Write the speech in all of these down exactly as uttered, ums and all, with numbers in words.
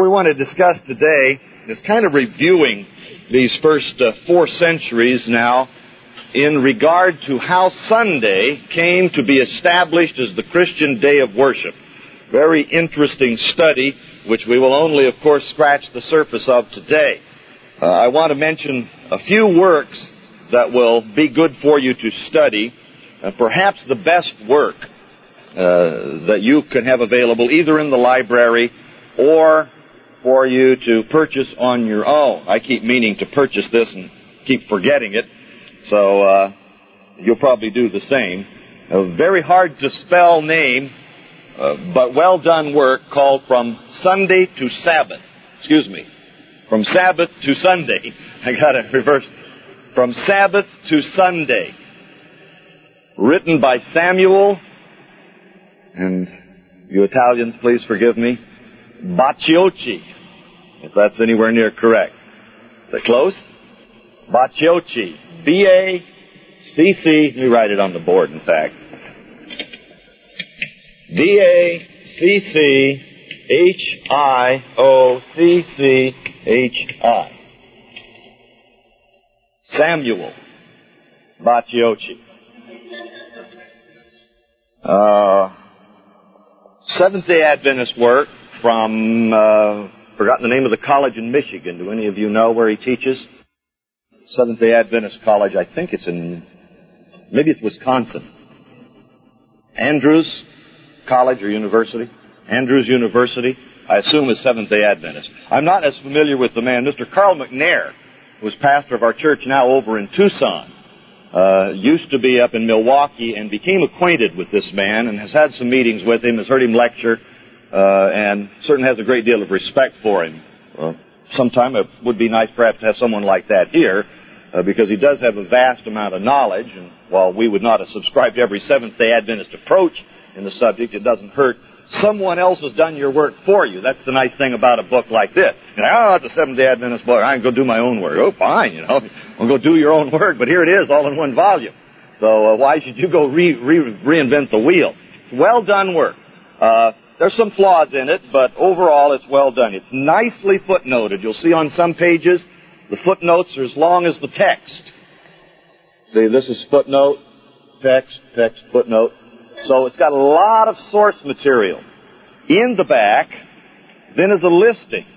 we want to discuss today is kind of reviewing these first uh, four centuries now in regard to how Sunday came to be established as the Christian day of worship. Very interesting study, which we will only, of course, scratch the surface of today. Uh, I want to mention a few works that will be good for you to study, uh, perhaps the best work uh, that you can have available either in the library or for you to purchase on your own. I keep meaning to purchase this and keep forgetting it, so uh, you'll probably do the same. A very hard to spell name, uh, but well done work called From Sunday to Sabbath. Excuse me. From Sabbath to Sunday. I got it reversed. From Sabbath to Sunday. Written by Samuel, and you Italians, please forgive me, Bacciocchi, if that's anywhere near correct. Is that close? Bacciocchi. B A C C, let me write it on the board, in fact. B A C C H I O C C H I. Samuel Bacciocchi. Uh, Seventh-day Adventist work from, uh, forgotten the name of the college in Michigan. Do any of you know where he teaches? Seventh-day Adventist College, I think it's in, maybe it's Wisconsin. Andrews College or University? Andrews University, I assume is Seventh-day Adventist. I'm not as familiar with the man. Mister Carl McNair was pastor of our church now over in Tucson. Uh, used to be up in Milwaukee and became acquainted with this man and has had some meetings with him, has heard him lecture, uh, and certainly has a great deal of respect for him. Uh, sometime it would be nice perhaps to have someone like that here, uh, because he does have a vast amount of knowledge, and while we would not have subscribed to every Seventh-day Adventist approach in the subject, it doesn't hurt. Someone else has done your work for you. That's the nice thing about a book like this. You know, oh, it's a Seventh-day Adventist book. I can go do my own work. Oh, fine, you know. I'll go do your own work, but here it is, all in one volume. So uh, why should you go re- re- reinvent the wheel? It's well done work. Uh, there's some flaws in it, but overall it's well done. It's nicely footnoted. You'll see on some pages the footnotes are as long as the text. See, this is footnote, text, text, footnote. So it's got a lot of source material. In the back, then is a listing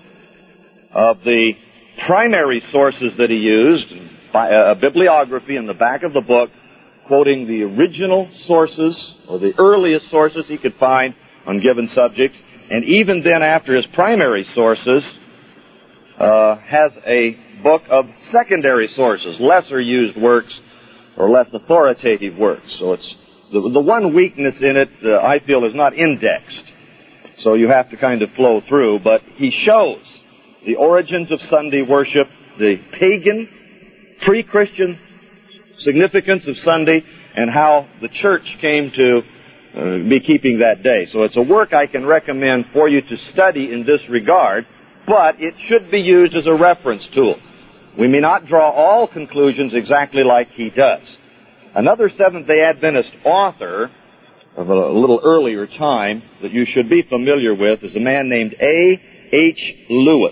of the primary sources that he used, a bibliography in the back of the book, quoting the original sources, or the earliest sources he could find on given subjects. And even then, after his primary sources, uh, has a book of secondary sources, lesser used works, or less authoritative works. So it's The, the one weakness in it, uh, I feel, is not indexed. So you have to kind of flow through. But he shows the origins of Sunday worship, the pagan, pre-Christian significance of Sunday, and how the church came to uh, be keeping that day. So it's a work I can recommend for you to study in this regard, but it should be used as a reference tool. We may not draw all conclusions exactly like he does. Another Seventh-day Adventist author of a little earlier time that you should be familiar with is a man named A H Lewis.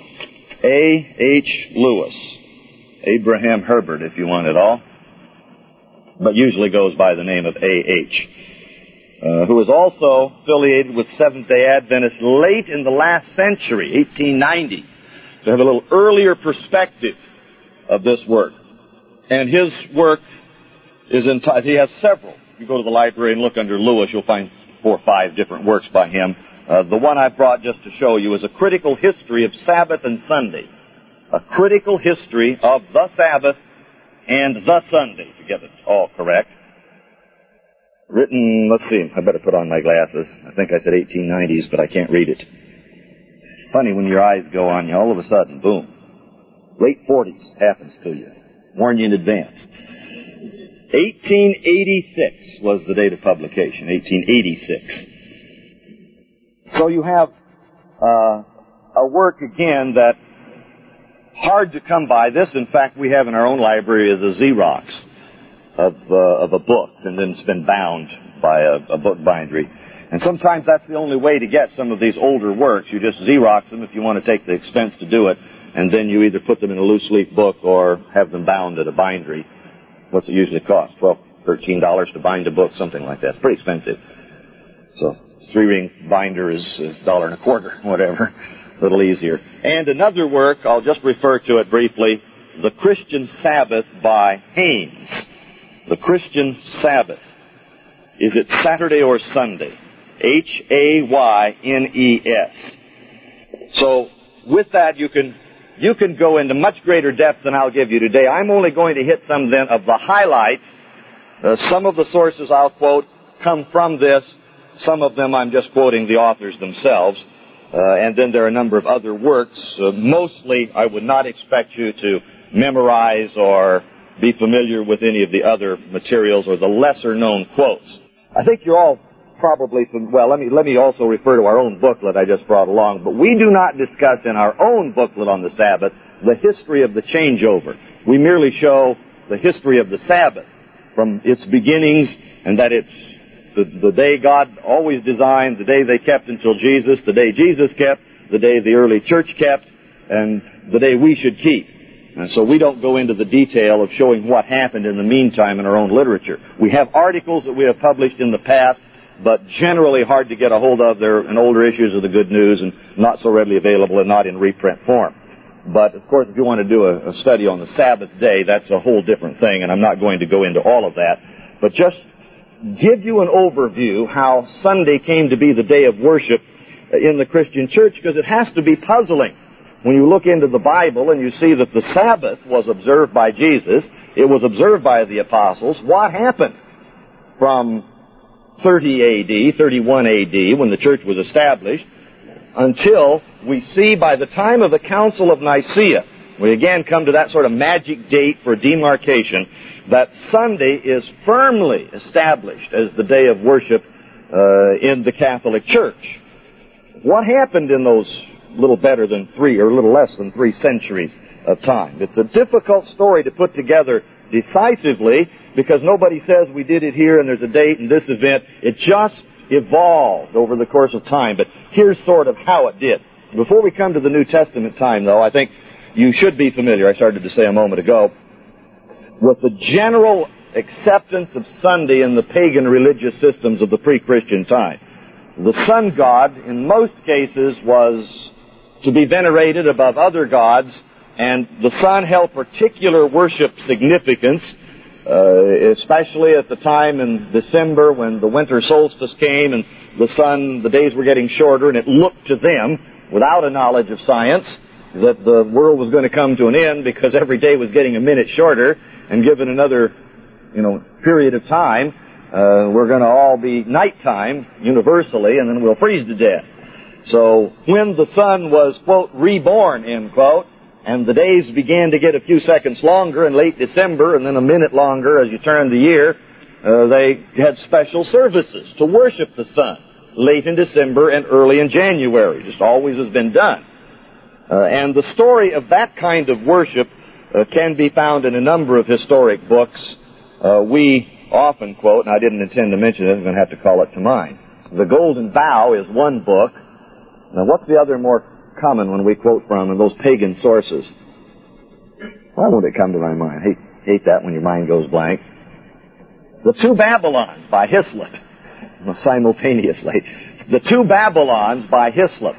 A H Lewis. Abraham Herbert, if you want it all. But usually goes by the name of A H. Uh, who is also affiliated with Seventh-day Adventists late in the last century, eighteen ninety, to have a little earlier perspective of this work. And his work is entitled, he has several. If you go to the library and look under Lewis, you'll find four or five different works by him. Uh, the one I brought just to show you is a critical history of Sabbath and Sunday. A critical history of the Sabbath and the Sunday, to get it all correct. Written, let's see, I better put on my glasses. I think I said eighteen nineties, but I can't read it. Funny when your eyes go on you, all of a sudden, boom. Late forties happens to you. Warn you in advance. eighteen eighty-six was the date of publication, eighteen eighty-six. So you have uh, a work, again, that hard to come by. This, in fact, we have in our own library as a Xerox of, uh, of a book, and then it's been bound by a, a book bindery. And sometimes that's the only way to get some of these older works. You just Xerox them if you want to take the expense to do it, and then you either put them in a loose leaf book or have them bound at a bindery. What's it usually cost? Twelve, thirteen dollars to bind a book, something like that. It's pretty expensive. So three-ring binder is a dollar and a quarter, whatever. A little easier. And another work, I'll just refer to it briefly, The Christian Sabbath by Haynes. The Christian Sabbath. Is it Saturday or Sunday? H A Y N E S. So with that, you can you can go into much greater depth than I'll give you today. I'm only going to hit some then of the highlights. Uh, some of the sources I'll quote come from this. Some of them I'm just quoting the authors themselves. Uh, and then there are a number of other works. Uh, mostly, I would not expect you to memorize or be familiar with any of the other materials or the lesser-known quotes. I think you're all probably, well, let me let me also refer to our own booklet I just brought along. But we do not discuss in our own booklet on the Sabbath the history of the changeover. We merely show the history of the Sabbath from its beginnings, and that it's the, the day God always designed, the day they kept until Jesus, the day Jesus kept, the day the early church kept, and the day we should keep. And so we don't go into the detail of showing what happened in the meantime in our own literature. We have articles that we have published in the past, but generally hard to get a hold of. They're in older issues of the Good News and not so readily available and not in reprint form. But, of course, if you want to do a, a study on the Sabbath day, that's a whole different thing, and I'm not going to go into all of that. But just give you an overview how Sunday came to be the day of worship in the Christian church, because it has to be puzzling. When you look into the Bible and you see that the Sabbath was observed by Jesus, it was observed by the apostles, what happened from thirty A D, thirty-one A D, when the church was established, until we see by the time of the Council of Nicaea, we again come to that sort of magic date for demarcation, that Sunday is firmly established as the day of worship uh, in the Catholic Church. What happened in those little better than three, or a little less than three centuries of time? It's a difficult story to put together decisively, because nobody says we did it here and there's a date and this event. It just evolved over the course of time. But here's sort of how it did. Before we come to the New Testament time, though, I think you should be familiar, I started to say a moment ago, with the general acceptance of Sunday in the pagan religious systems of the pre-Christian time. The sun god, in most cases, was to be venerated above other gods, and the sun held particular worship significance, uh, especially at the time in December when the winter solstice came and the sun, the days were getting shorter, and it looked to them, without a knowledge of science, that the world was going to come to an end because every day was getting a minute shorter, and given another, you know, period of time, uh, we're going to all be nighttime universally, and then we'll freeze to death. So when the sun was, quote, reborn, end quote, and the days began to get a few seconds longer in late December and then a minute longer as you turned the year, uh, they had special services to worship the sun late in December and early in January. Just always has been done. Uh, and the story of that kind of worship uh, can be found in a number of historic books. Uh, we often quote, and I didn't intend to mention it, I'm going to have to call it to mind. The Golden Bough is one book. Now, what's the other more common one we quote from in those pagan sources? Why won't it come to my mind? Hate, hate that when your mind goes blank. The Two Babylons by Hislop, simultaneously. The Two Babylons by Hislop,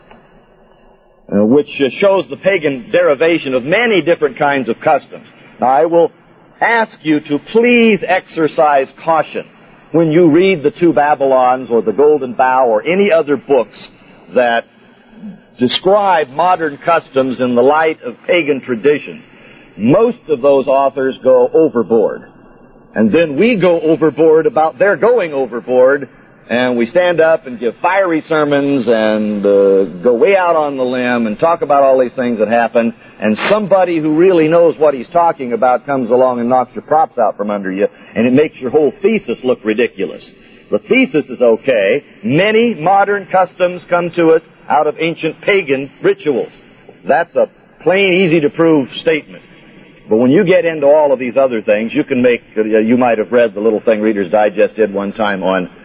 uh, which uh, shows the pagan derivation of many different kinds of customs. Now, I will ask you to please exercise caution when you read the Two Babylons or the Golden Bough or any other books that describe modern customs in the light of pagan tradition. Most of those authors go overboard. And then we go overboard about their going overboard, and we stand up and give fiery sermons and uh, go way out on the limb and talk about all these things that happen, and somebody who really knows what he's talking about comes along and knocks your props out from under you, and it makes your whole thesis look ridiculous. The thesis is okay. Many modern customs come to us out of ancient pagan rituals. That's a plain, easy-to-prove statement. But when you get into all of these other things, you can make, uh, you might have read the little thing Reader's Digest did one time on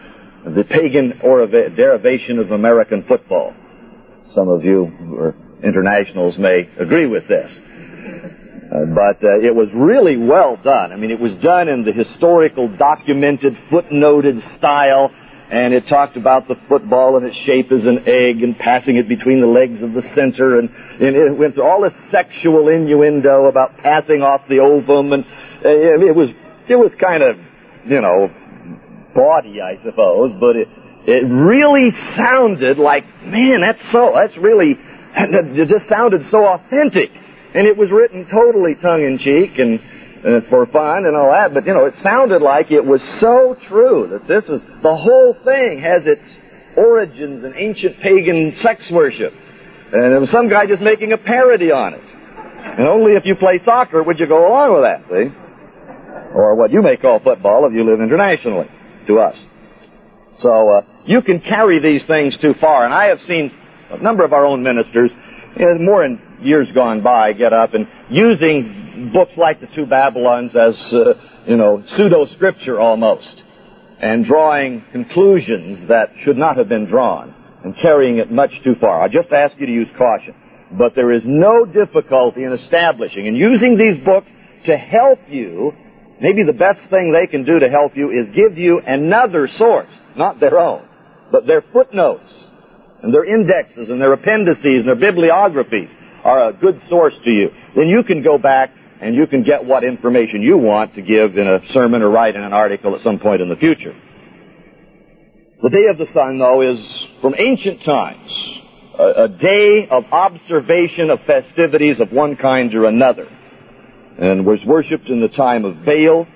the pagan or derivation of American football. Some of you who are internationals may agree with this. Uh, but uh, it was really well done. I mean, it was done in the historical, documented, footnoted style, and it talked about the football and its shape as an egg and passing it between the legs of the center, and, and it went through all this sexual innuendo about passing off the ovum, and uh, it was it was kind of, you know, bawdy, I suppose, but it it really sounded like, man, that's so, that's really, it just sounded so authentic. And it was written totally tongue-in-cheek and uh, for fun and all that, but, you know, it sounded like it was so true that this is, the whole thing has its origins in ancient pagan sex worship. And there was some guy just making a parody on it. And only if you play soccer would you go along with that, see? Or what you may call football if you live internationally, to us. So, uh, you can carry these things too far, and I have seen a number of our own ministers, you know, more in years gone by, get up and using books like the Two Babylons as, uh, you know, pseudo-scripture almost, and drawing conclusions that should not have been drawn, and carrying it much too far. I just ask you to use caution. But there is no difficulty in establishing and using these books to help you. Maybe the best thing they can do to help you is give you another source, not their own, but their footnotes and their indexes and their appendices and their bibliographies are a good source to you. Then you can go back and you can get what information you want to give in a sermon or write in an article at some point in the future. The Day of the Sun, though, is from ancient times, a, a day of observation of festivities of one kind or another, and was worshipped in the time of Baal,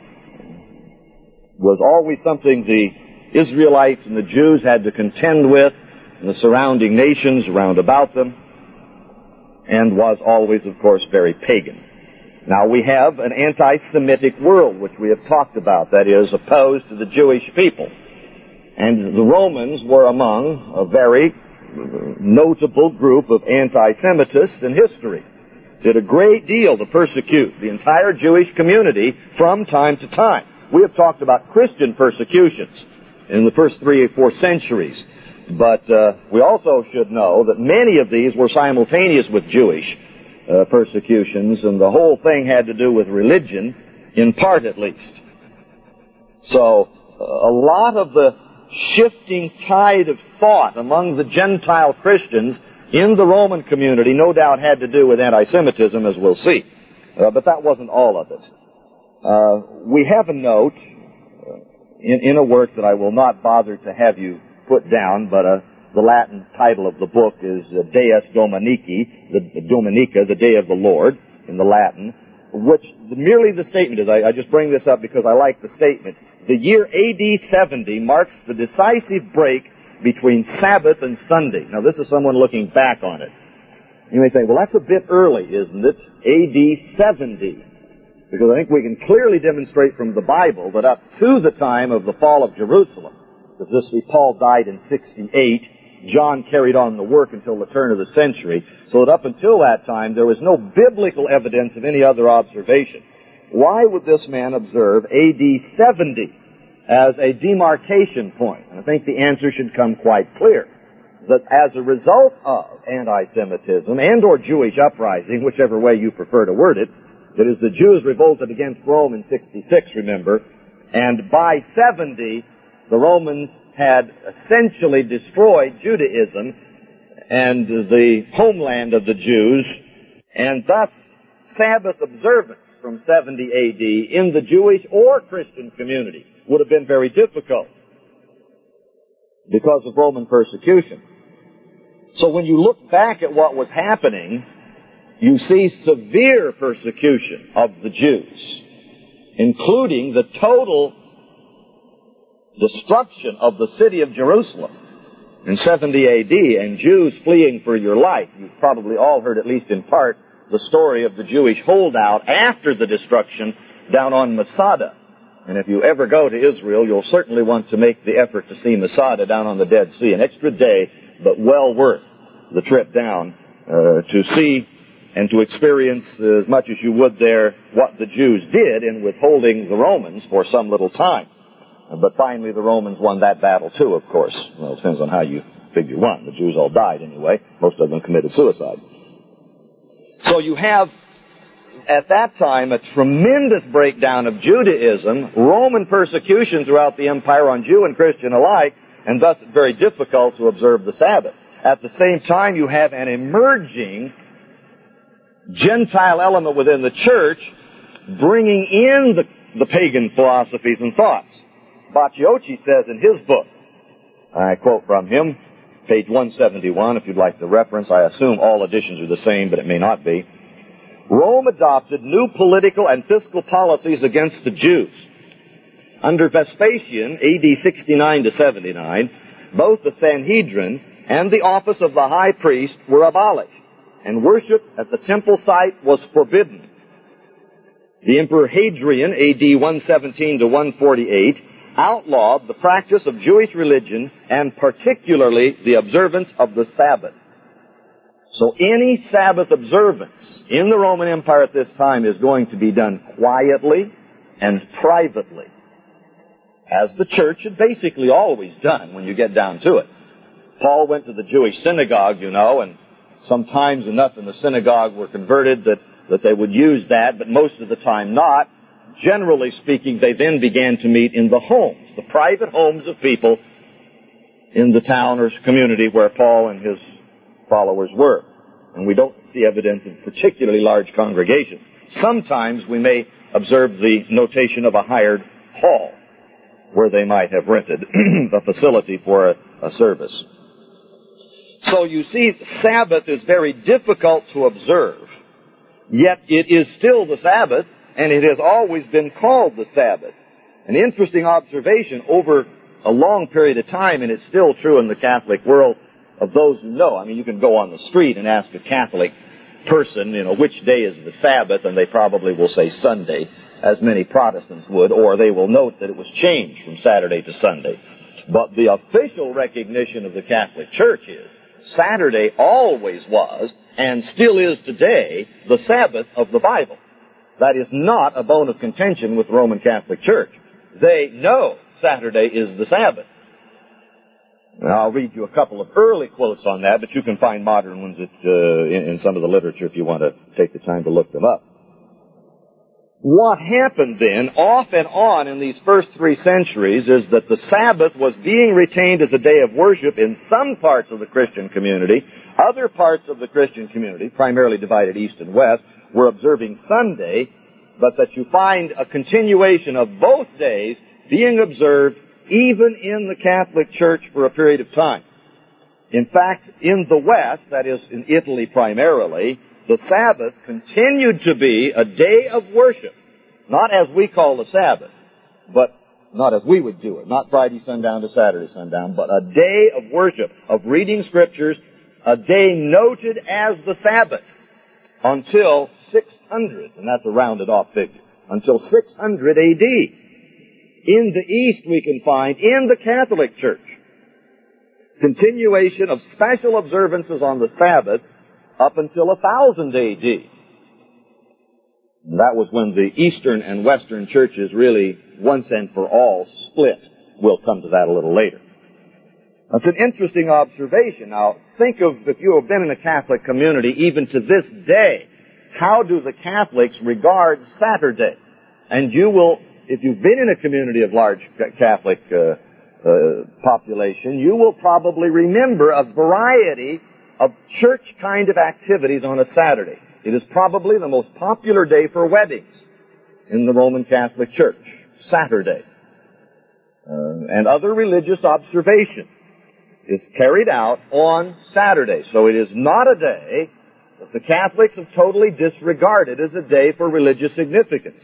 was always something the Israelites and the Jews had to contend with, and the surrounding nations round about them, and was always, of course, very pagan. Now, we have an anti-Semitic world, which we have talked about, that is, opposed to the Jewish people. And the Romans were among a very notable group of anti-Semitists in history. Did a great deal to persecute the entire Jewish community from time to time. We have talked about Christian persecutions in the first three or four centuries. But uh, we also should know that many of these were simultaneous with Jewish uh, persecutions, and the whole thing had to do with religion, in part at least. So uh, a lot of the shifting tide of thought among the Gentile Christians in the Roman community no doubt had to do with anti-Semitism, as we'll see. Uh, but that wasn't all of it. Uh, we have a note uh, in, in a work that I will not bother to have you put down, but uh, the Latin title of the book is uh, Deus Dominici, the, the Dominica, the Day of the Lord, in the Latin, which merely the statement is, I, I just bring this up because I like the statement. The year A D seventy marks the decisive break between Sabbath and Sunday. Now, this is someone looking back on it. You may think, well, that's a bit early, isn't it? A D seventy. Because I think we can clearly demonstrate from the Bible that up to the time of the fall of Jerusalem, because this week Paul died in sixty-eight, John carried on the work until the turn of the century, so that up until that time there was no biblical evidence of any other observation. Why would this man observe A D seventy as a demarcation point? And I think the answer should come quite clear. That as a result of anti-Semitism and or Jewish uprising, whichever way you prefer to word it, that is, the Jews revolted against Rome in sixty-six, remember, and by seventy, the Romans had essentially destroyed Judaism and the homeland of the Jews, and thus Sabbath observance from seventy A D in the Jewish or Christian community would have been very difficult because of Roman persecution. So when you look back at what was happening, you see severe persecution of the Jews, including the total destruction of the city of Jerusalem in seventy A D, and Jews fleeing for your life. You've probably all heard, at least in part, the story of the Jewish holdout after the destruction down on Masada. And if you ever go to Israel, you'll certainly want to make the effort to see Masada down on the Dead Sea. An extra day, but well worth the trip down uh, to see and to experience as much as you would there what the Jews did in withholding the Romans for some little time. But finally, the Romans won that battle too, of course. Well, it depends on how you figure one. The Jews all died anyway. Most of them committed suicide. So you have, at that time, a tremendous breakdown of Judaism, Roman persecution throughout the empire on Jew and Christian alike, and thus it's very difficult to observe the Sabbath. At the same time, you have an emerging Gentile element within the church bringing in the, the pagan philosophies and thoughts. Bacciochi says in his book, I quote from him, page one seventy-one, if you'd like the reference. I assume all editions are the same, but it may not be. Rome adopted new political and fiscal policies against the Jews. Under Vespasian, A D sixty-nine to seventy-nine, both the Sanhedrin and the office of the high priest were abolished, and worship at the temple site was forbidden. The Emperor Hadrian, A D one seventeen to one forty-eight, outlawed the practice of Jewish religion and particularly the observance of the Sabbath. So any Sabbath observance in the Roman Empire at this time is going to be done quietly and privately, as the church had basically always done when you get down to it. Paul went to the Jewish synagogue, you know, and sometimes enough in the synagogue were converted that, that they would use that, but most of the time not. Generally speaking, they then began to meet in the homes, the private homes of people in the town or community where Paul and his followers were. And we don't see evidence of particularly large congregations. Sometimes we may observe the notation of a hired hall where they might have rented a facility for a, a service. So you see, Sabbath is very difficult to observe, yet it is still the Sabbath, and it has always been called the Sabbath. An interesting observation over a long period of time, and it's still true in the Catholic world, of those who know. I mean, you can go on the street and ask a Catholic person, you know, which day is the Sabbath, and they probably will say Sunday, as many Protestants would, or they will note that it was changed from Saturday to Sunday. But the official recognition of the Catholic Church is Saturday always was, and still is today, the Sabbath of the Bible. That is not a bone of contention with the Roman Catholic Church. They know Saturday is the Sabbath. Now, I'll read you a couple of early quotes on that, but you can find modern ones at, uh, in, in some of the literature if you want to take the time to look them up. What happened then, off and on in these first three centuries, is that the Sabbath was being retained as a day of worship in some parts of the Christian community. Other parts of the Christian community, primarily divided east and west, were observing Sunday, but that you find a continuation of both days being observed even in the Catholic Church for a period of time. In fact, in the West, that is in Italy primarily, the Sabbath continued to be a day of worship, not as we call the Sabbath, but not as we would do it, not Friday sundown to Saturday sundown, but a day of worship, of reading scriptures, a day noted as the Sabbath until six hundred, and that's a rounded off figure, until six hundred A D. In the East we can find, in the Catholic Church, continuation of special observances on the Sabbath up until one thousand A D. And that was when the Eastern and Western churches really, once and for all, split. We'll come to that a little later. That's an interesting observation. Now, think of, if you have been in a Catholic community, even to this day, how do the Catholics regard Saturday? And you will, if you've been in a community of large Catholic uh, uh, population, you will probably remember a variety of church kind of activities on a Saturday. It is probably the most popular day for weddings in the Roman Catholic Church, Saturday. Uh, and other religious observation is carried out on Saturday. So it is not a day that the Catholics have totally disregarded as a day for religious significance.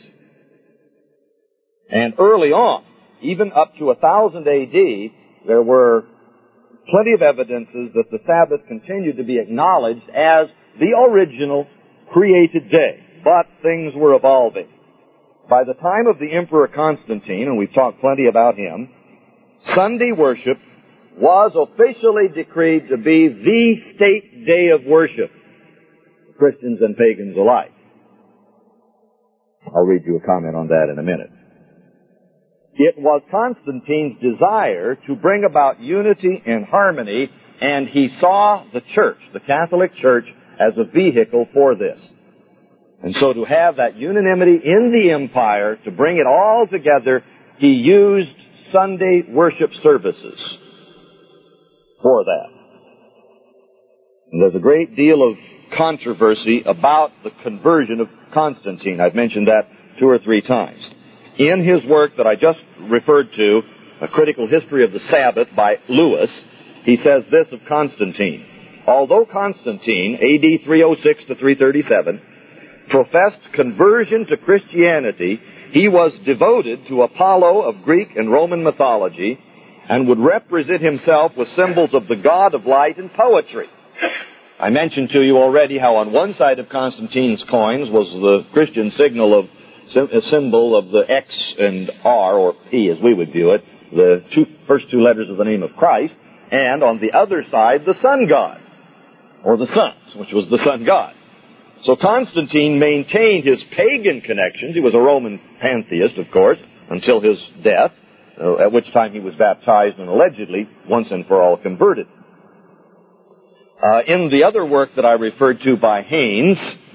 And early on, even up to one thousand A D, there were plenty of evidences that the Sabbath continued to be acknowledged as the original created day. But things were evolving. By the time of the Emperor Constantine, and we've talked plenty about him, Sunday worship was officially decreed to be the state day of worship, Christians and pagans alike. I'll read you a comment on that in a minute. It was Constantine's desire to bring about unity and harmony, and he saw the church, the Catholic Church, as a vehicle for this. And so to have that unanimity in the empire, to bring it all together, he used Sunday worship services for that. And there's a great deal of controversy about the conversion of Constantine. I've mentioned that two or three times. In his work that I just referred to, A Critical History of the Sabbath by Lewis, he says this of Constantine. Although Constantine, A D three oh six to three thirty-seven, professed conversion to Christianity, he was devoted to Apollo of Greek and Roman mythology and would represent himself with symbols of the god of light and poetry. I mentioned to you already how on one side of Constantine's coins was the Christian signal of a symbol of the X and R, or P as we would view it, the two, first two letters of the name of Christ, and on the other side the sun god, or the sun, which was the sun god. So Constantine maintained his pagan connections. He was a Roman pantheist, of course, until his death, uh, at which time he was baptized and allegedly once and for all converted. Uh, in the other work that I referred to by Haynes,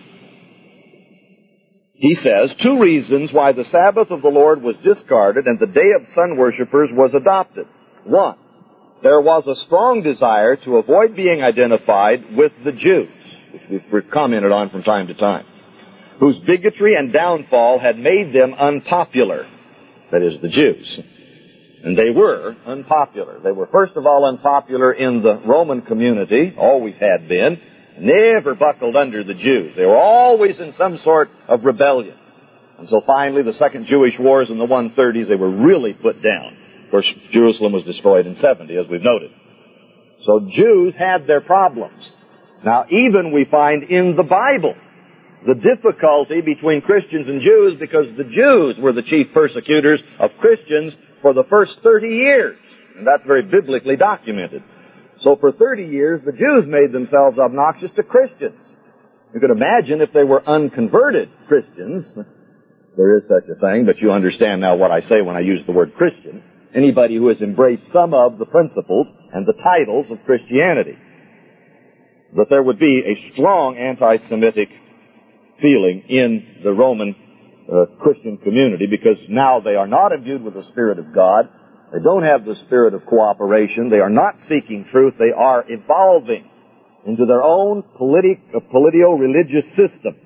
he says, two reasons why the Sabbath of the Lord was discarded and the Day of Sun Worshippers was adopted. One, there was a strong desire to avoid being identified with the Jews, which we've commented on from time to time, whose bigotry and downfall had made them unpopular. That is, the Jews. And they were unpopular. They were, first of all, unpopular in the Roman community, always had been, never buckled under the Jews. They were always in some sort of rebellion. Until finally, the Second Jewish Wars in the one thirties, they were really put down. Of course, Jerusalem was destroyed in seventy, as we've noted. So Jews had their problems. Now, even we find in the Bible the difficulty between Christians and Jews, because the Jews were the chief persecutors of Christians for the first thirty years. And that's very biblically documented. So for thirty years, the Jews made themselves obnoxious to Christians. You could imagine if they were unconverted Christians. There is such a thing, but you understand now what I say when I use the word Christian. Anybody who has embraced some of the principles and the titles of Christianity. That there would be a strong anti-Semitic feeling in the Roman uh, Christian community, because now they are not imbued with the Spirit of God. They don't have the spirit of cooperation. They are not seeking truth. They are evolving into their own politi- uh, politio-religious system.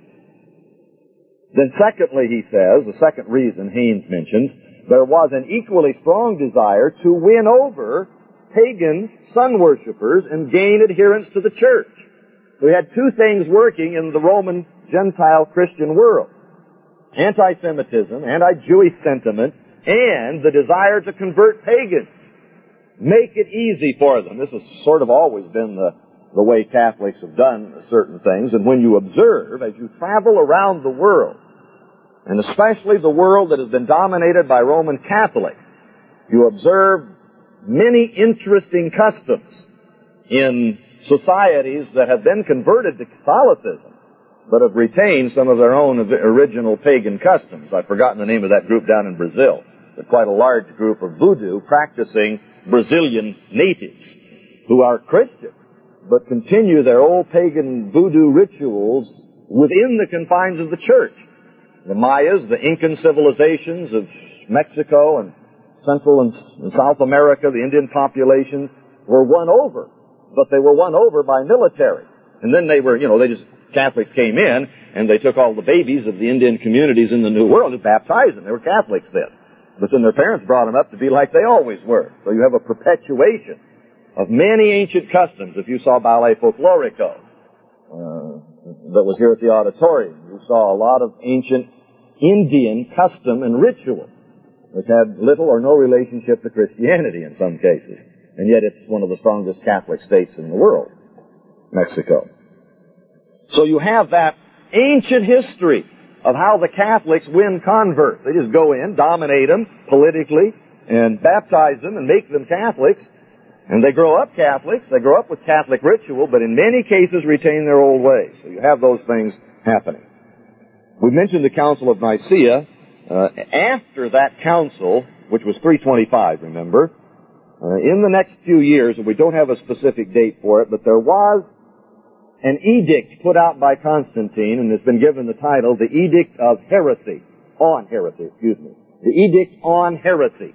Then secondly, he says, the second reason Haynes mentions, there was an equally strong desire to win over pagan sun worshippers and gain adherence to the church. We had two things working in the Roman Gentile Christian world. Anti-Semitism, anti-Jewish sentiment, and the desire to convert pagans. Make it easy for them. This has sort of always been the, the way Catholics have done certain things. And when you observe, as you travel around the world, and especially the world that has been dominated by Roman Catholics, you observe many interesting customs in societies that have been converted to Catholicism, but have retained some of their own original pagan customs. I've forgotten the name of that group down in Brazil. But quite a large group of voodoo practicing Brazilian natives who are Christian, but continue their old pagan voodoo rituals within the confines of the church. The Mayas, the Incan civilizations of Mexico and Central and South America, the Indian populations, were won over, but they were won over by military. And then they were, you know, they just, Catholics came in, and they took all the babies of the Indian communities in the New World and baptized them. They were Catholics then. But then their parents brought them up to be like they always were. So you have a perpetuation of many ancient customs. If you saw Ballet Folklorico, uh, that was here at the auditorium, you saw a lot of ancient Indian custom and ritual, which had little or no relationship to Christianity in some cases. And yet it's one of the strongest Catholic states in the world, Mexico. So you have that ancient history of how the Catholics win converts. They just go in, dominate them politically, and baptize them and make them Catholics. And they grow up Catholics. They grow up with Catholic ritual, but in many cases retain their old ways. So you have those things happening. We mentioned the Council of Nicaea. Uh, after that council, which was three twenty-five, remember. Uh, in the next few years, and we don't have a specific date for it, but there was an edict put out by Constantine, and it's been given the title, the Edict of Heresy, on Heresy, excuse me. The Edict on Heresy.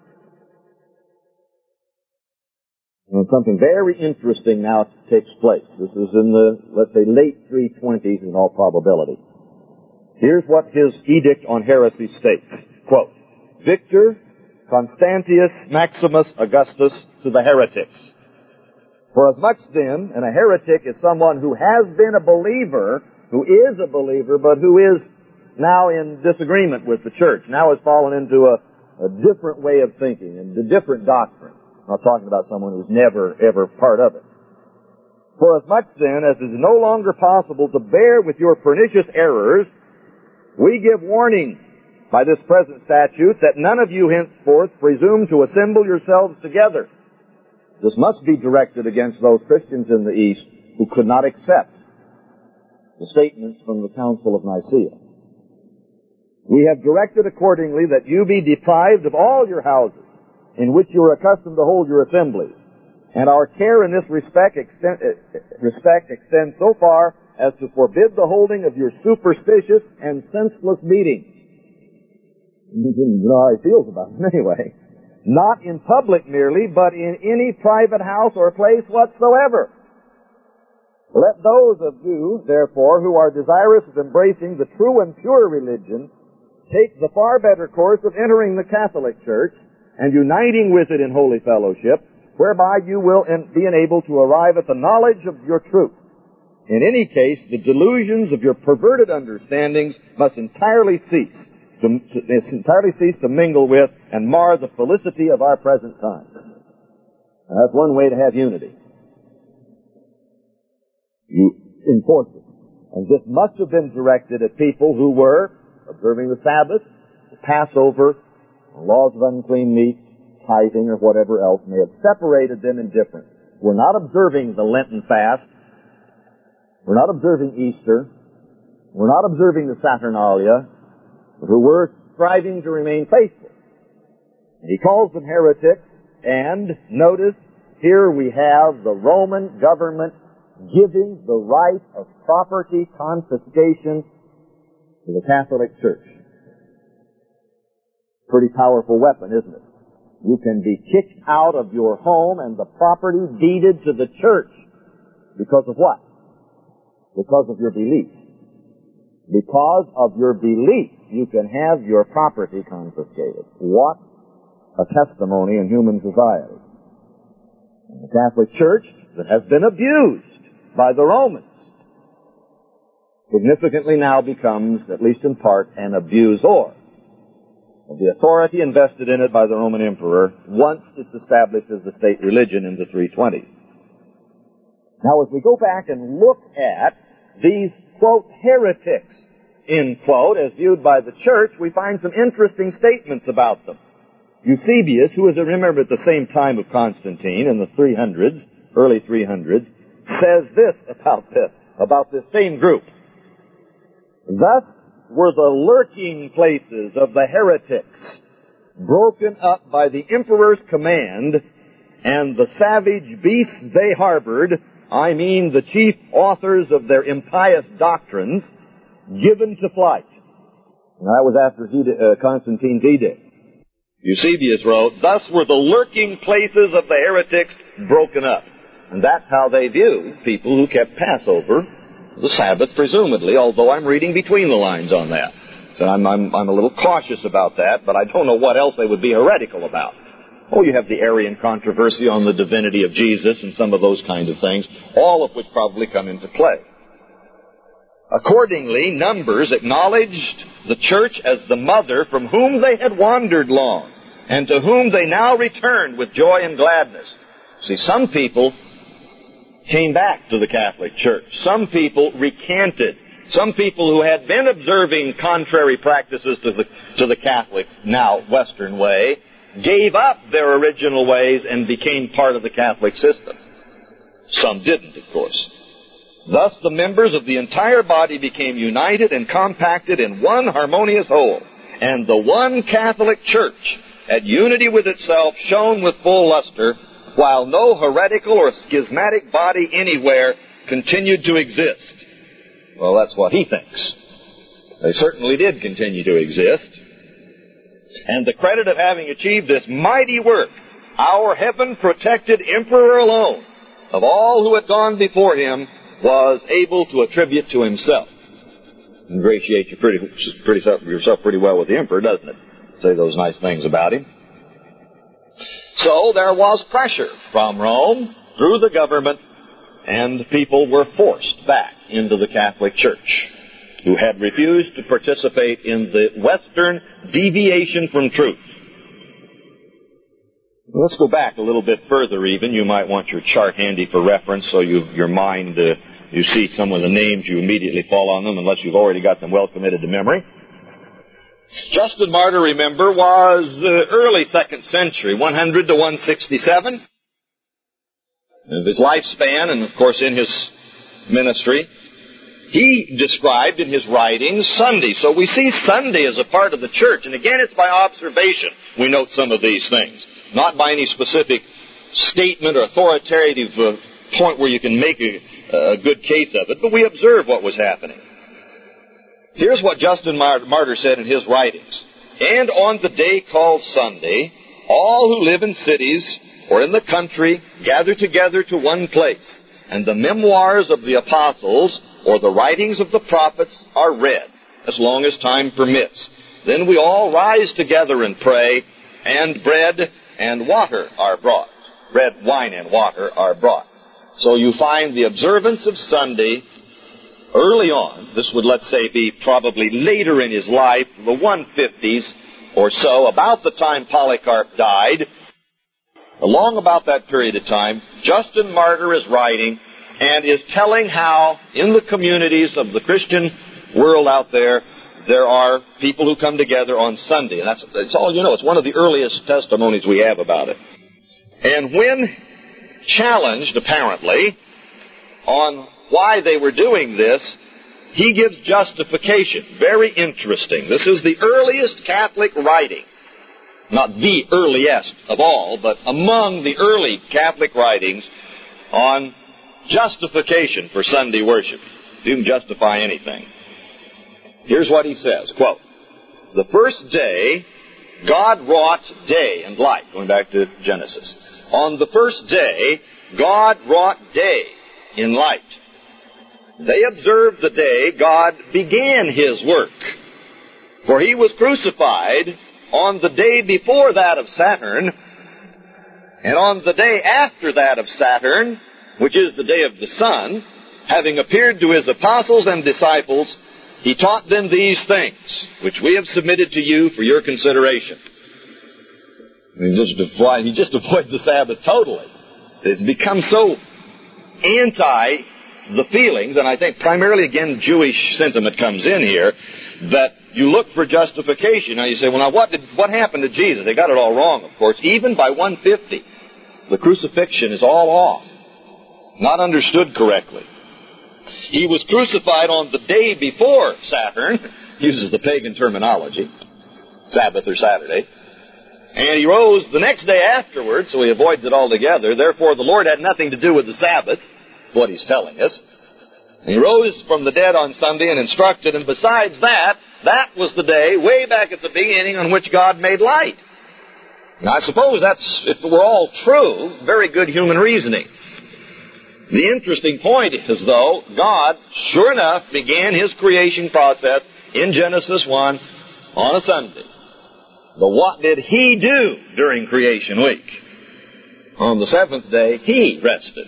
And something very interesting now takes place. This is in the, let's say, late three twenties in all probability. Here's what his Edict on Heresy states. Quote, Victor Constantius Maximus Augustus to the heretics. For as much then, and a heretic is someone who has been a believer, who is a believer, but who is now in disagreement with the church, now has fallen into a, a different way of thinking and a different doctrine. I'm not talking about someone who's never, ever part of it. For as much then as it is no longer possible to bear with your pernicious errors, we give warning by this present statute that none of you henceforth presume to assemble yourselves together. This must be directed against those Christians in the East who could not accept the statements from the Council of Nicaea. We have directed accordingly that you be deprived of all your houses in which you are accustomed to hold your assemblies, and our care in this respect, extend, respect extends so far as to forbid the holding of your superstitious and senseless meetings. You know how he feels about it anyway. Not in public merely, but in any private house or place whatsoever. Let those of you, therefore, who are desirous of embracing the true and pure religion, take the far better course of entering the Catholic Church and uniting with it in holy fellowship, whereby you will be enabled to arrive at the knowledge of your truth. In any case, the delusions of your perverted understandings must entirely cease. To, to, entirely cease to mingle with and mar the felicity of our present time. Now, that's one way to have unity. You enforce it. And this must have been directed at people who were observing the Sabbath, the Passover, the laws of unclean meat, tithing, or whatever else may have separated them in difference. We're not observing the Lenten fast. We're not observing Easter. We're not observing the Saturnalia, who were striving to remain faithful. He calls them heretics, and notice, here we have the Roman government giving the right of property confiscation to the Catholic Church. Pretty powerful weapon, isn't it? You can be kicked out of your home and the property deeded to the church. Because of what? Because of your belief. Because of your belief, you can have your property confiscated. What a testimony in human society. And the Catholic Church that has been abused by the Romans significantly now becomes, at least in part, an abusor of the authority invested in it by the Roman Emperor once it's established as the state religion in the three twenties. Now, as we go back and look at these, quote, heretics, end quote, as viewed by the church, we find some interesting statements about them. Eusebius, who was, remember, at the same time of Constantine in the three hundreds, early three hundreds, says this about this, about this same group. Thus were the lurking places of the heretics broken up by the emperor's command, and the savage beasts they harbored, I mean the chief authors of their impious doctrines, given to flight. And that was after uh, Constantine's edict. Eusebius wrote, thus were the lurking places of the heretics broken up. And that's how they viewed people who kept Passover, the Sabbath, presumably, although I'm reading between the lines on that. So I'm, I'm, I'm a little cautious about that, but I don't know what else they would be heretical about. Oh, you have the Arian controversy on the divinity of Jesus and some of those kind of things, all of which probably come into play. Accordingly, Numbers acknowledged the church as the mother from whom they had wandered long, and to whom they now returned with joy and gladness. See, some people came back to the Catholic Church. Some people recanted. Some people who had been observing contrary practices to the, to the Catholic, now Western way, gave up their original ways and became part of the Catholic system. Some didn't, of course. Thus the members of the entire body became united and compacted in one harmonious whole, and the one Catholic Church at unity with itself, shone with full luster, while no heretical or schismatic body anywhere continued to exist. Well, that's what he thinks. They certainly did continue to exist. And the credit of having achieved this mighty work, our heaven-protected emperor alone, of all who had gone before him, was able to attribute to himself. Ingratiate you pretty, pretty, yourself pretty well with the emperor, doesn't it? Say those nice things about him. So there was pressure from Rome through the government, and people were forced back into the Catholic Church, who had refused to participate in the Western deviation from truth. Let's go back a little bit further even. You might want your chart handy for reference so you, your mind, uh, you see some of the names, you immediately fall on them unless you've already got them well committed to memory. Justin Martyr, remember, was uh, early second century, one hundred to one sixty-seven. Of his lifespan, and of course in his ministry, he described in his writings Sunday. So we see Sunday as a part of the church. And again, it's by observation we note some of these things. Not by any specific statement or authoritative uh, point where you can make a, a good case of it, but we observe what was happening. Here's what Justin Martyr said in his writings. And on the day called Sunday, all who live in cities or in the country gather together to one place, and the memoirs of the apostles or the writings of the prophets are read, as long as time permits. Then we all rise together and pray, and bread and water are brought. Bread, wine, and water are brought. So you find the observance of Sunday early on. This would, let's say, be probably later in his life, the one fifties or so, about the time Polycarp died. Along about that period of time, Justin Martyr is writing and is telling how in the communities of the Christian world out there, there are people who come together on Sunday. And that's, that's all you know. It's one of the earliest testimonies we have about it. And when challenged, apparently, on why they were doing this, he gives justification. Very interesting. This is the earliest Catholic writing. Not the earliest of all, but among the early Catholic writings on justification for Sunday worship. You can justify anything. Here's what he says, quote, "The first day God wrought day and light," going back to Genesis. "On the first day God wrought day in light. They observed the day God began his work. For he was crucified on the day before that of Saturn, and on the day after that of Saturn, which is the day of the sun, having appeared to his apostles and disciples, he taught them these things, which we have submitted to you for your consideration." He just, avoid, he just avoids the Sabbath totally. It's become so anti the feelings, and I think primarily, again, Jewish sentiment comes in here, that you look for justification. Now you say, well, now what did what happened to Jesus? They got it all wrong, of course. Even by one fifty, the crucifixion is all off, not understood correctly. He was crucified on the day before Saturn, uses the pagan terminology, Sabbath or Saturday, and he rose the next day afterwards, so he avoids it altogether. Therefore, the Lord had nothing to do with the Sabbath, what he's telling us. And he rose from the dead on Sunday and instructed, and besides that, that was the day, way back at the beginning, on which God made light. Now, I suppose that's, if it were all true, very good human reasoning. The interesting point is, though, God, sure enough, began his creation process in Genesis one on a Sunday. But what did he do during creation week? On the seventh day, he rested.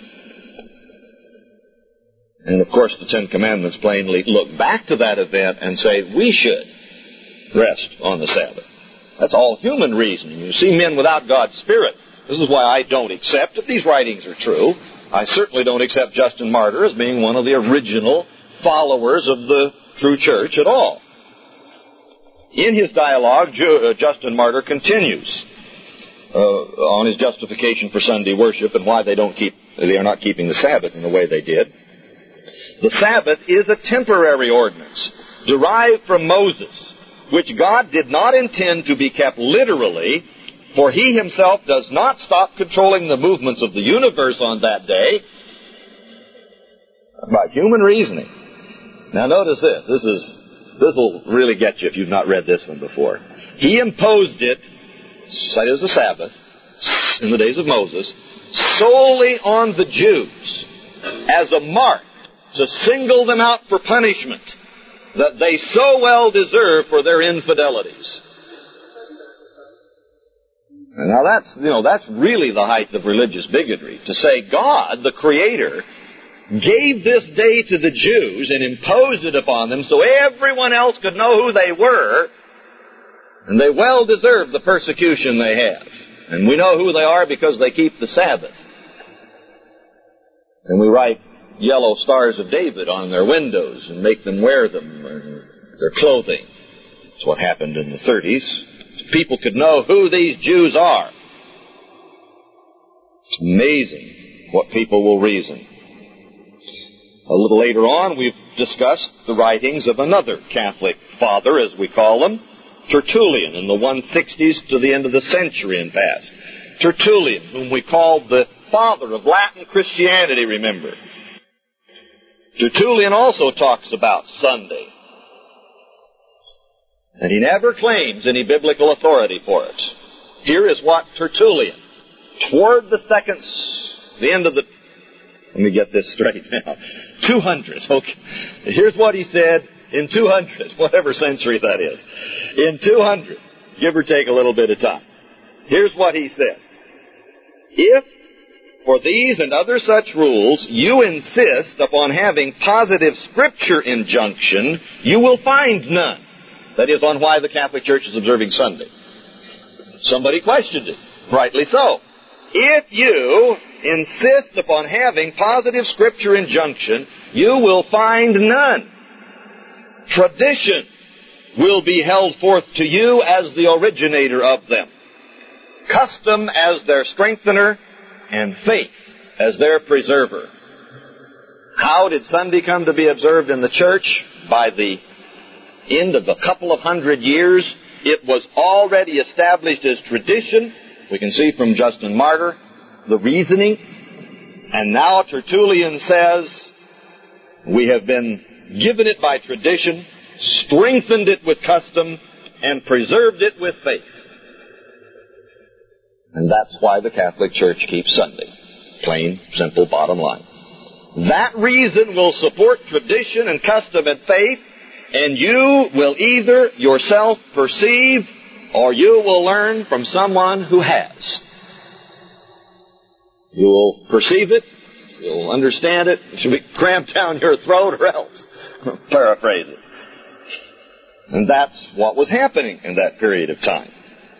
And, of course, the Ten Commandments plainly look back to that event and say we should rest on the Sabbath. That's all human reasoning. You see, men without God's Spirit. This is why I don't accept, if these writings are true, I certainly don't accept Justin Martyr as being one of the original followers of the true church at all. In his dialogue, Justin Martyr continues uh, on his justification for Sunday worship and why they don't keep, they are not keeping the Sabbath in the way they did. The Sabbath is a temporary ordinance derived from Moses, which God did not intend to be kept literally, For he himself does not stop controlling the movements of the universe on that day by human reasoning. Now notice this. This is, this will really get you if you've not read this one before. He imposed it, that is the Sabbath, in the days of Moses, solely on the Jews as a mark to single them out for punishment that they so well deserve for their infidelities. And now that's, you know, that's really the height of religious bigotry. To say God, the Creator, gave this day to the Jews and imposed it upon them so everyone else could know who they were, and they well deserve the persecution they have. And we know who they are because they keep the Sabbath. And we write yellow stars of David on their windows and make them wear them, or their clothing. That's what happened in the thirties. People could know who these Jews are. It's amazing what people will reason. A little later on, we've discussed the writings of another Catholic father, as we call them, Tertullian, in the one sixties to the end of the century and past. Tertullian, whom we called the father of Latin Christianity, remember. Tertullian also talks about Sunday. And he never claims any biblical authority for it. Here is what Tertullian, toward the second, the end of the, let me get this straight now, two hundred, okay. Here's what he said in two hundred, whatever century that is. In two hundred, give or take a little bit of time. Here's what he said. If, for these and other such rules, you insist upon having positive Scripture injunction, you will find none. That is, on why the Catholic Church is observing Sunday. Somebody questioned it. Rightly so. If you insist upon having positive Scripture injunction, you will find none. Tradition will be held forth to you as the originator of them. Custom as their strengthener, and faith as their preserver. How did Sunday come to be observed in the church? By the end of a couple of hundred years, it was already established as tradition. We can see from Justin Martyr the reasoning. And now Tertullian says, we have been given it by tradition, strengthened it with custom, and preserved it with faith. And that's why the Catholic Church keeps Sunday. Plain, simple, bottom line. That reason will support tradition and custom and faith, and you will either yourself perceive or you will learn from someone who has. You will perceive it, you'll understand it, it should be cramped down your throat or else. Paraphrase it. And that's what was happening in that period of time.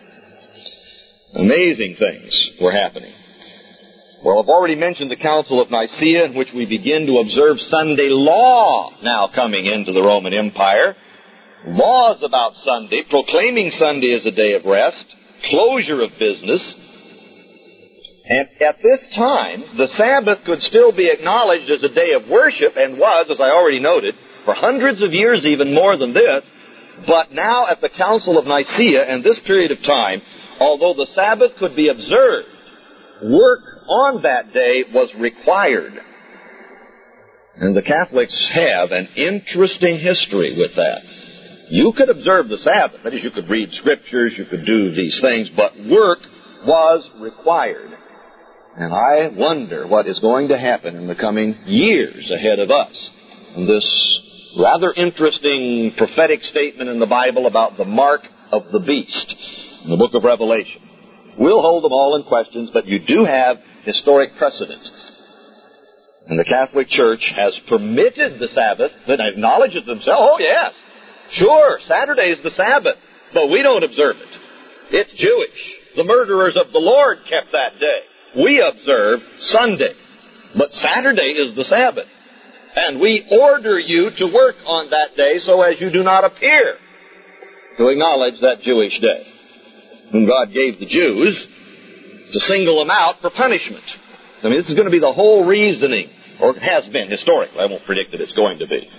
Amazing things were happening. Well, I've already mentioned the Council of Nicaea, in which we begin to observe Sunday law now coming into the Roman Empire. Laws about Sunday, proclaiming Sunday as a day of rest, closure of business. And at this time, the Sabbath could still be acknowledged as a day of worship, and was, as I already noted, for hundreds of years, even more than this. But now at the Council of Nicaea, and this period of time, although the Sabbath could be observed, work on that day was required. And the Catholics have an interesting history with that. You could observe the Sabbath, that is, you could read Scriptures, you could do these things, but work was required. And I wonder what is going to happen in the coming years ahead of us. And this rather interesting prophetic statement in the Bible about the mark of the beast in the book of Revelation. We'll hold them all in questions, but you do have historic precedent. And the Catholic Church has permitted the Sabbath, and acknowledges themselves, oh yes, sure, Saturday is the Sabbath, but we don't observe it. It's Jewish. The murderers of the Lord kept that day. We observe Sunday, but Saturday is the Sabbath. And we order you to work on that day so as you do not appear to acknowledge that Jewish day, whom God gave the Jews to single them out for punishment. I mean, this is going to be the whole reasoning, or it has been historically. I won't predict that it's going to be.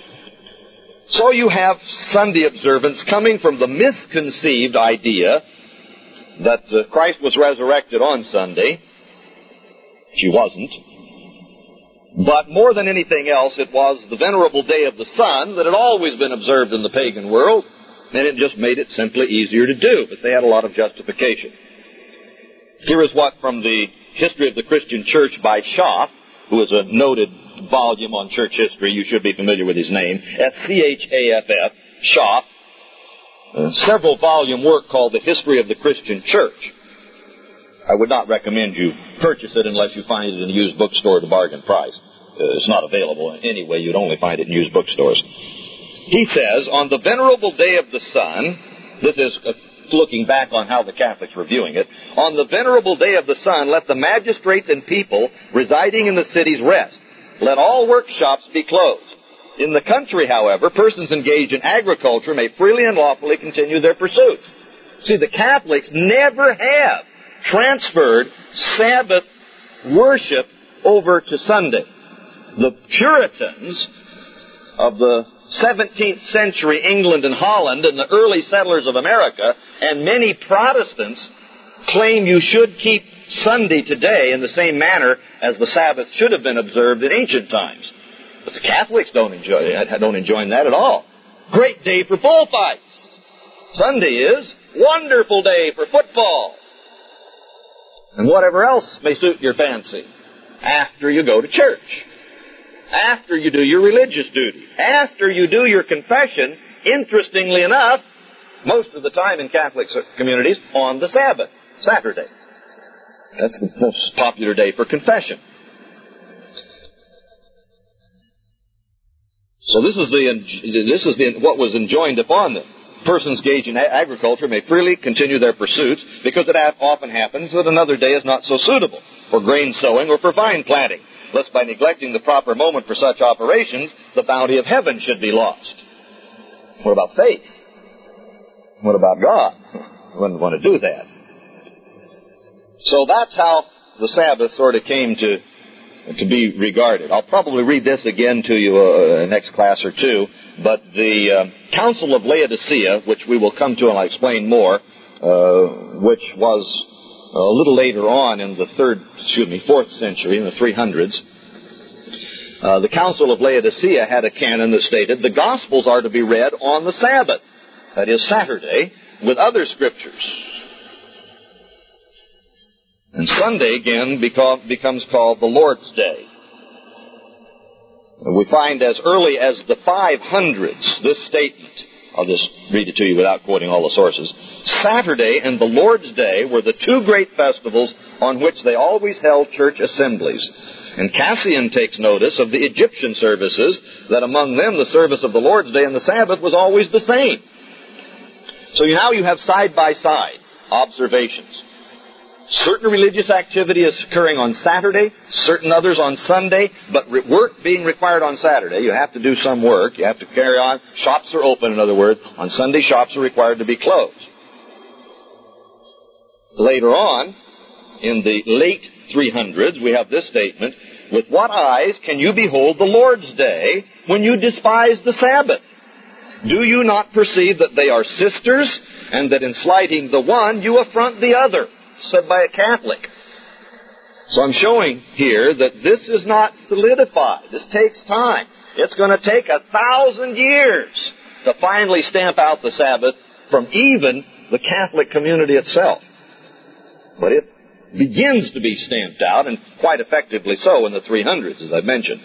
So you have Sunday observance coming from the misconceived idea that uh, Christ was resurrected on Sunday. She wasn't. But more than anything else, it was the venerable day of the sun that had always been observed in the pagan world, and it just made it simply easier to do, but they had a lot of justification. Here is what from the History of the Christian Church by Schaff, who is a noted volume on church history. You should be familiar with his name. S C H A F F, Schaff. A several volume work called The History of the Christian Church. I would not recommend you purchase it unless you find it in a used bookstore at a bargain price. Uh, it's not available anyway. You'd only find it in used bookstores. He says, on the venerable day of the sun, this is uh, looking back on how the Catholics were viewing it, on the venerable day of the sun, let the magistrates and people residing in the cities rest. Let all workshops be closed. In the country, however, persons engaged in agriculture may freely and lawfully continue their pursuits. See, the Catholics never have transferred Sabbath worship over to Sunday. The Puritans of the seventeenth century England and Holland and the early settlers of America and many Protestants claim you should keep Sunday today in the same manner as the Sabbath should have been observed in ancient times. But the Catholics don't enjoy, don't enjoy that at all. Great day for bullfights. Sunday is wonderful day for football. And whatever else may suit your fancy after you go to church, after you do your religious duty, after you do your confession, interestingly enough, most of the time in Catholic communities, on the Sabbath, Saturday. That's the most popular day for confession. So this is the this is the what was enjoined upon them. Persons engaged in agriculture may freely continue their pursuits, because it often happens that another day is not so suitable for grain sowing or for vine planting, lest by neglecting the proper moment for such operations, the bounty of heaven should be lost. What about faith? What about God? You wouldn't want to do that. So that's how the Sabbath sort of came to to be regarded. I'll probably read this again to you uh, next class or two, but the uh, Council of Laodicea, which we will come to and I'll explain more, uh, which was a little later on in the third, excuse me, fourth century, in the three hundreds, uh, the Council of Laodicea had a canon that stated the Gospels are to be read on the Sabbath, that is Saturday, with other scriptures. And Sunday, again, beca- becomes called the Lord's Day. We find as early as the five hundreds this statement. I'll just read it to you without quoting all the sources. Saturday and the Lord's Day were the two great festivals on which they always held church assemblies. And Cassian takes notice of the Egyptian services, that among them the service of the Lord's Day and the Sabbath was always the same. So now you have side-by-side observations. Certain religious activity is occurring on Saturday, certain others on Sunday, but work being required on Saturday. You have to do some work. You have to carry on. Shops are open, in other words. On Sunday, shops are required to be closed. Later on, in the late three hundreds, we have this statement, with what eyes can you behold the Lord's Day when you despise the Sabbath? Do you not perceive that they are sisters, and that in slighting the one you affront the other? Said by a Catholic. So I'm showing here that this is not solidified. This takes time. It's going to take a thousand years to finally stamp out the Sabbath from even the Catholic community itself. But it begins to be stamped out, and quite effectively so, in the three hundreds, as I mentioned.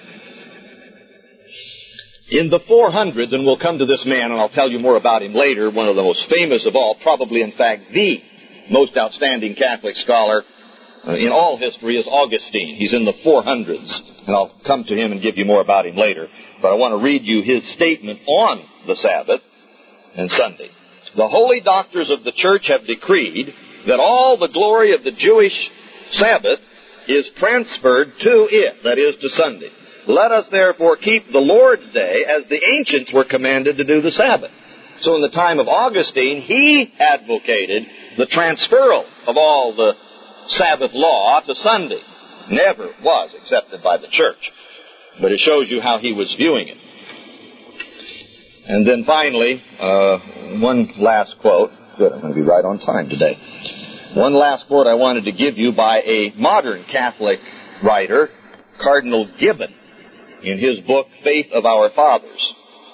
In the four hundreds, and we'll come to this man, and I'll tell you more about him later, one of the most famous of all, probably in fact the most outstanding Catholic scholar uh, in all history is Augustine. He's in the four hundreds, and I'll come to him and give you more about him later. But I want to read you his statement on the Sabbath and Sunday. The holy doctors of the church have decreed that all the glory of the Jewish Sabbath is transferred to it, that is, to Sunday. Let us therefore keep the Lord's Day as the ancients were commanded to do the Sabbath. So in the time of Augustine, he advocated the transferal of all the Sabbath law to Sunday. Never was accepted by the church. But it shows you how he was viewing it. And then finally, uh, one last quote. Good, I'm going to be right on time today. One last quote I wanted to give you by a modern Catholic writer, Cardinal Gibbon, in his book, Faith of Our Fathers.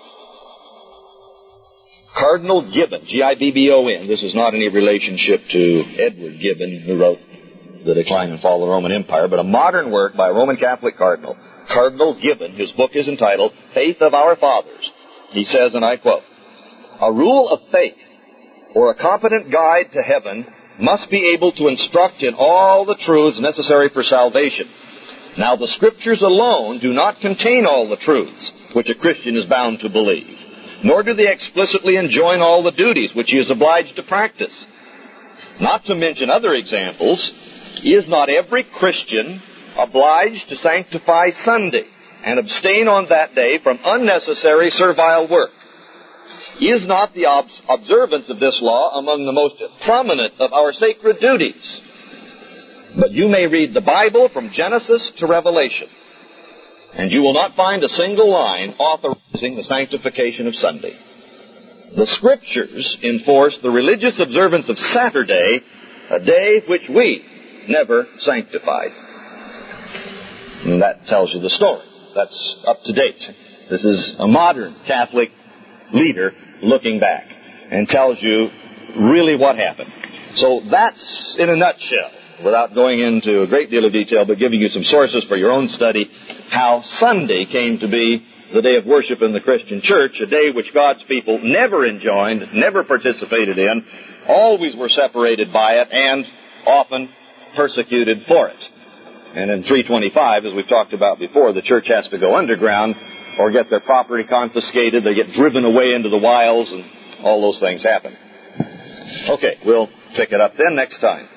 Cardinal Gibbon, G I B B O N. This is not any relationship to Edward Gibbon, who wrote The Decline and Fall of the Roman Empire, but a modern work by a Roman Catholic cardinal. Cardinal Gibbon, his book is entitled Faith of Our Fathers. He says, and I quote, "A rule of faith, or a competent guide to heaven, must be able to instruct in all the truths necessary for salvation. Now, the Scriptures alone do not contain all the truths which a Christian is bound to believe, nor do they explicitly enjoin all the duties which he is obliged to practice. Not to mention other examples, is not every Christian obliged to sanctify Sunday and abstain on that day from unnecessary servile work? Is not the ob- observance of this law among the most prominent of our sacred duties? But you may read the Bible from Genesis to Revelation, and you will not find a single line authorizing the sanctification of Sunday. The Scriptures enforce the religious observance of Saturday, a day which we never sanctified." And that tells you the story. That's up to date. This is a modern Catholic leader looking back and tells you really what happened. So that's, in a nutshell, without going into a great deal of detail, but giving you some sources for your own study, how Sunday came to be the day of worship in the Christian church, a day which God's people never enjoined, never participated in, always were separated by it, and often persecuted for it. And in three twenty-five, as we've talked about before, the church has to go underground or get their property confiscated. They get driven away into the wilds, and all those things happen. Okay, we'll pick it up then next time.